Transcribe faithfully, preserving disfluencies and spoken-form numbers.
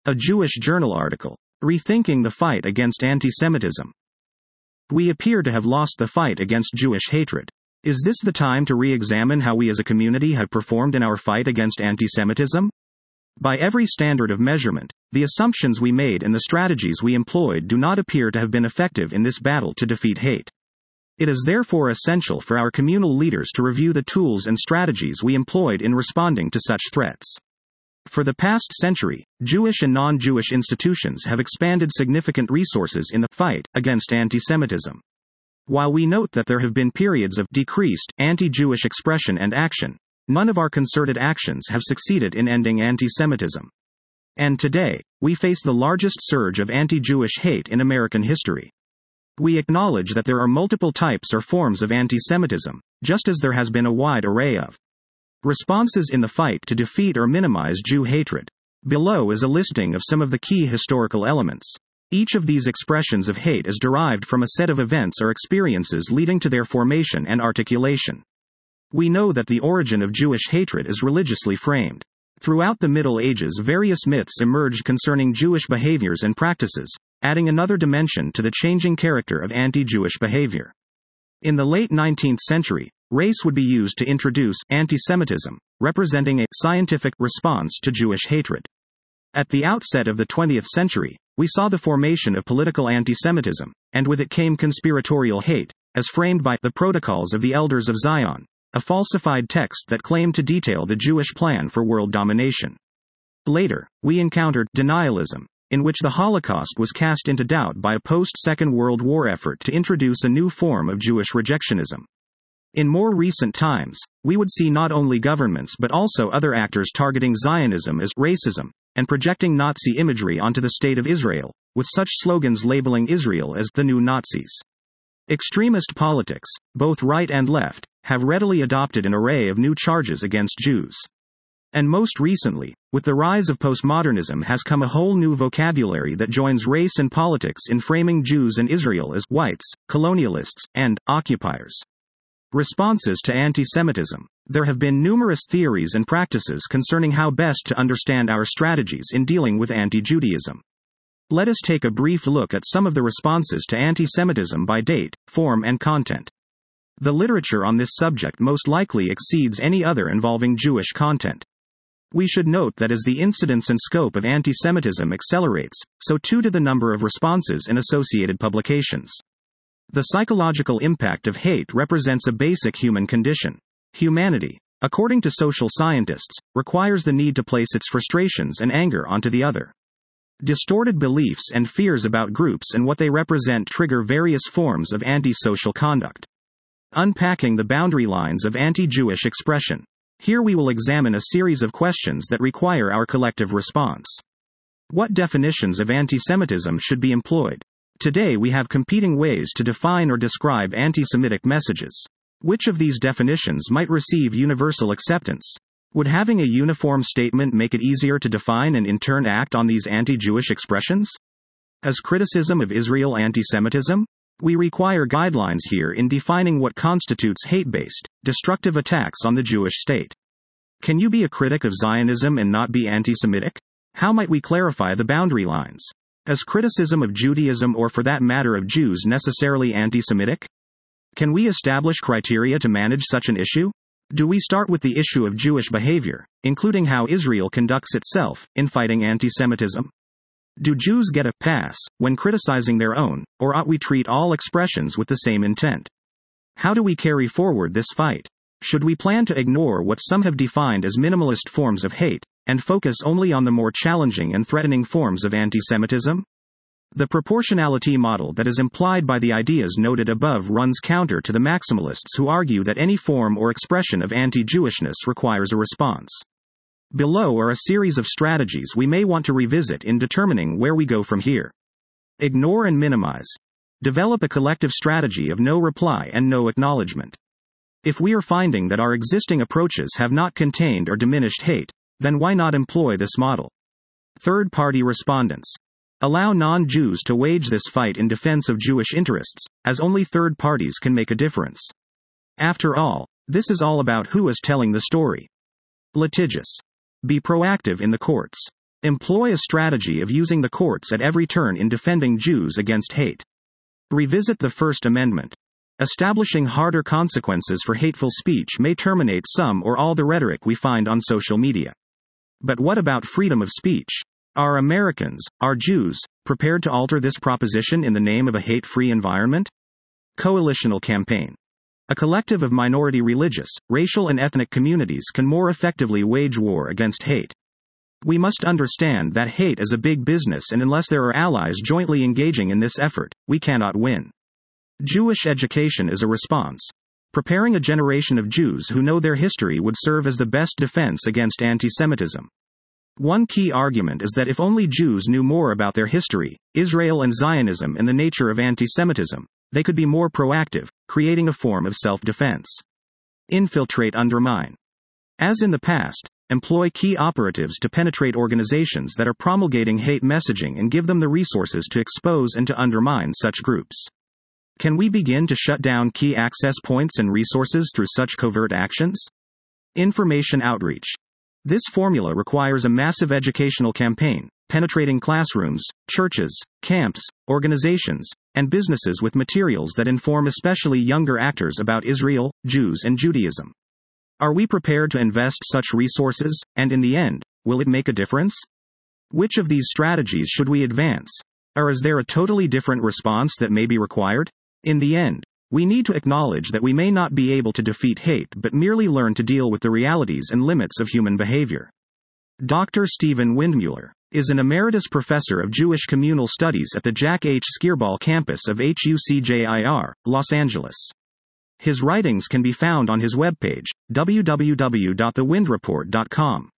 A Jewish Journal article. Rethinking the Fight Against Anti-Semitism. We appear to have lost the fight against Jewish hatred. Is this the time to re-examine how we as a community have performed in our fight against anti-Semitism? By every standard of measurement, the assumptions we made and the strategies we employed do not appear to have been effective in this battle to defeat hate. It is therefore essential for our communal leaders to review the tools and strategies we employed in responding to such threats. For the past century, Jewish and non-Jewish institutions have expanded significant resources in the fight against anti-Semitism. While we note that there have been periods of decreased anti-Jewish expression and action, none of our concerted actions have succeeded in ending anti-Semitism. And today, we face the largest surge of anti-Jewish hate in American history. We acknowledge that there are multiple types or forms of anti-Semitism, just as there has been a wide array of responses in the fight to defeat or minimize Jew hatred. Below is a listing of some of the key historical elements. Each of these expressions of hate is derived from a set of events or experiences leading to their formation and articulation. We know that the origin of Jewish hatred is religiously framed. Throughout the Middle Ages, various myths emerged concerning Jewish behaviors and practices, adding another dimension to the changing character of anti-Jewish behavior. In the late nineteenth century, race would be used to introduce anti-Semitism, representing a scientific response to Jewish hatred. At the outset of the twentieth century, we saw the formation of political anti-Semitism, and with it came conspiratorial hate, as framed by the Protocols of the Elders of Zion, a falsified text that claimed to detail the Jewish plan for world domination. Later, we encountered denialism, in which the Holocaust was cast into doubt by a post-Second World War effort to introduce a new form of Jewish rejectionism. In more recent times, we would see not only governments but also other actors targeting Zionism as racism, and projecting Nazi imagery onto the State of Israel, with such slogans labeling Israel as the new Nazis. Extremist politics, both right and left, have readily adopted an array of new charges against Jews. And most recently, with the rise of postmodernism has come a whole new vocabulary that joins race and politics in framing Jews and Israel as whites, colonialists, and occupiers. Responses to anti-Semitism. There have been numerous theories and practices concerning how best to understand our strategies in dealing with anti-Judaism. Let us take a brief look at some of the responses to anti-Semitism by date, form, and content. The literature on this subject most likely exceeds any other involving Jewish content. We should note that as the incidence and scope of anti-Semitism accelerates, so too do the number of responses in associated publications. The psychological impact of hate represents a basic human condition. Humanity, according to social scientists, requires the need to place its frustrations and anger onto the other. Distorted beliefs and fears about groups and what they represent trigger various forms of antisocial conduct. Unpacking the boundary lines of anti-Jewish expression. Here we will examine a series of questions that require our collective response. What definitions of anti-Semitism should be employed? Today we have competing ways to define or describe anti-Semitic messages. Which of these definitions might receive universal acceptance? Would having a uniform statement make it easier to define and in turn act on these anti-Jewish expressions? As criticism of Israel anti-Semitism? We require guidelines here in defining what constitutes hate-based, destructive attacks on the Jewish state. Can you be a critic of Zionism and not be anti-Semitic? How might we clarify the boundary lines? Is criticism of Judaism or for that matter of Jews necessarily anti-Semitic? Can we establish criteria to manage such an issue? Do we start with the issue of Jewish behavior, including how Israel conducts itself in fighting anti-Semitism? Do Jews get a pass when criticizing their own, or ought we treat all expressions with the same intent? How do we carry forward this fight? Should we plan to ignore what some have defined as minimalist forms of hate, and focus only on the more challenging and threatening forms of anti-Semitism? The proportionality model that is implied by the ideas noted above runs counter to the maximalists who argue that any form or expression of anti-Jewishness requires a response. Below are a series of strategies we may want to revisit in determining where we go from here. Ignore and minimize. Develop a collective strategy of no reply and no acknowledgement. If we are finding that our existing approaches have not contained or diminished hate, then why not employ this model? Third-party respondents. Allow non-Jews to wage this fight in defense of Jewish interests, as only third parties can make a difference. After all, this is all about who is telling the story. Litigious. Be proactive in the courts. Employ a strategy of using the courts at every turn in defending Jews against hate. Revisit the First Amendment. Establishing harder consequences for hateful speech may terminate some or all the rhetoric we find on social media. But what about freedom of speech? Are Americans, are Jews, prepared to alter this proposition in the name of a hate-free environment? Coalitional campaign. A collective of minority religious, racial and ethnic communities can more effectively wage war against hate. We must understand that hate is a big business, and unless there are allies jointly engaging in this effort, we cannot win. Jewish education is a response. Preparing a generation of Jews who know their history would serve as the best defense against anti-Semitism. One key argument is that if only Jews knew more about their history, Israel and Zionism and the nature of anti-Semitism, they could be more proactive, creating a form of self-defense. Infiltrate, undermine. As in the past, employ key operatives to penetrate organizations that are promulgating hate messaging and give them the resources to expose and to undermine such groups. Can we begin to shut down key access points and resources through such covert actions? Information outreach. This formula requires a massive educational campaign, penetrating classrooms, churches, camps, organizations, and businesses with materials that inform especially younger actors about Israel, Jews, and Judaism. Are we prepared to invest such resources, and in the end, will it make a difference? Which of these strategies should we advance? Or is there a totally different response that may be required? In the end, we need to acknowledge that we may not be able to defeat hate but merely learn to deal with the realities and limits of human behavior. Doctor Stephen Windmuller is an emeritus professor of Jewish communal studies at the Jack H. Skirball campus of H U C J I R, Los Angeles. His writings can be found on his webpage, w w w dot the wind report dot com.